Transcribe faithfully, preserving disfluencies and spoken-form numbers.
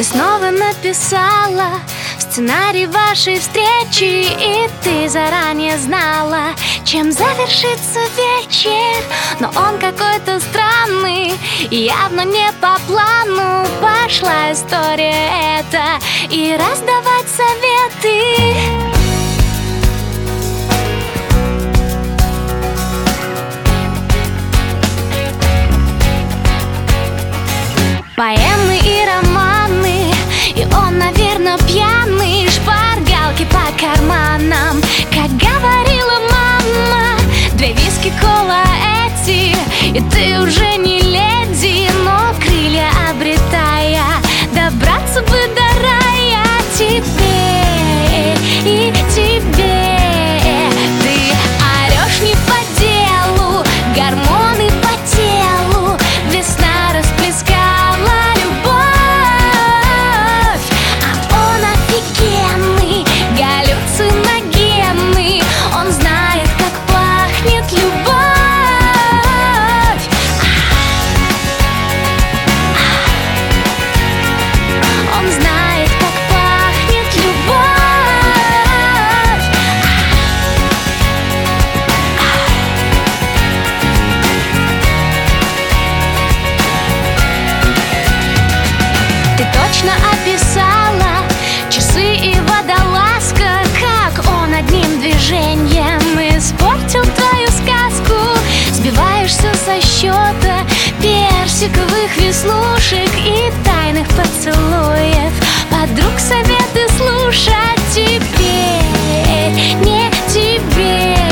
снова написала сценарий вашей встречи, и ты заранее знала, чем завершится вечер. Но он какой-то странный, явно не по плану. Пошла история эта и раздавать советы. Поэмы и романы, и он, наверное, пьяный. Шпаргалки по карманам, как говорила мама. Две виски, кола эти, и ты уже не леди, но крылья обретая, добраться бы до рая. Тебе и тебе ты орешь не по делу, гормоны по телу. Весна расплескала любовь, а он офигенный, галлюциногенный. Он знает, как пахнет любовь. Он знает, как пахнет любовь. Ты точно описала часы и водолазка, как он одним движением испортил твою сказку. Сбиваешься со счета персиковых веснушек и тайных поцелуев, подруг советы слушать. Теперь не тебе